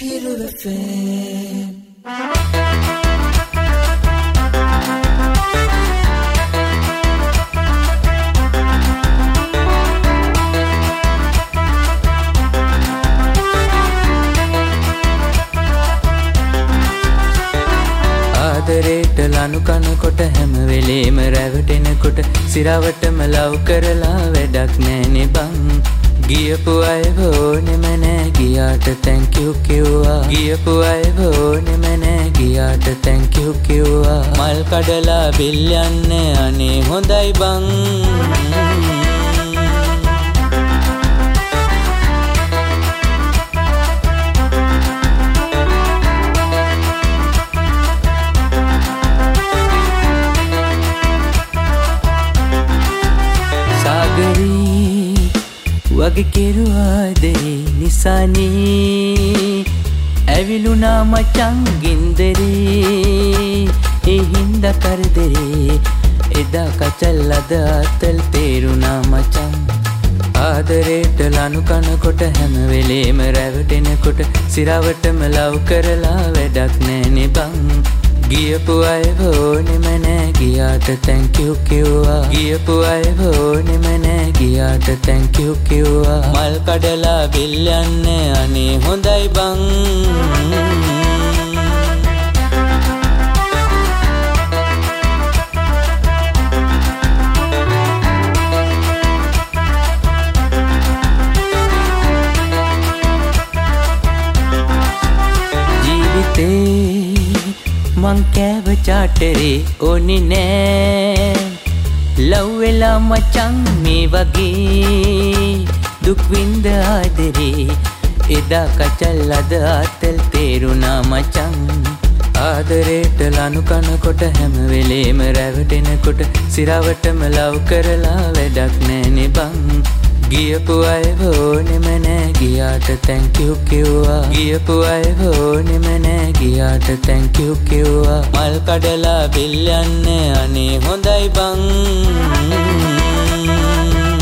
ආදරේට ලනු කනකොට හැම වෙලේම රැවටෙනකොට සිරවටම ලව් කරලා වැඩක් නෑනේ බං. ගියපු අය ඕනෙම නෑ ගියාට thank you කිව්වා. ගියපු අය ඕනෙම නෑ ගියාට thank you කිව්වා. මල් කඩලා බිල් යන්නේ අනේ හොඳයි බං. වගේ කෙරුවාදේ නිසානේ ඇවිලුනා මචං ගින්දරේ ඒ හින්දා කරදරේ එදා කචල් අද අතල් තේරුණා මචං. ආදරේට ලනු කනකොට හැම වෙලේම රැවටෙනකොට සිරවටම ලව් කරලා වැඩක් නෑනේ බං. ගියපු අය ඕනෙම නෑ ගියාට thank you කිව්වා. ගියපු අය ඕනෙම නෑ ගියාට thank you කිව්වා. මල් කඩලා බිල් යන්නේ අනේ හොඳයි බං. ජීවිතේ මං කෑව චාටරේ ඕනේ නෑ ලව් වෙලා මචං මේ වගේ දුක් විඳ ආදරේ එදා කචල් අද අතල් තේරුණා මචං. ආදරේට ලනු කනකොට හැම වෙලේම රැවටෙනකොට සිරවටම ලව් කරලා වැඩක් නෑනේ බං. ගියපු අය ඕනෙම නෑ ගියාට thank you කිව්වා. ගියපු අය ඕනෙම නෑ ගියාට thank you කිව්වා. මල් කඩලා බිල් යන්නේ අනේ හොඳයි බං.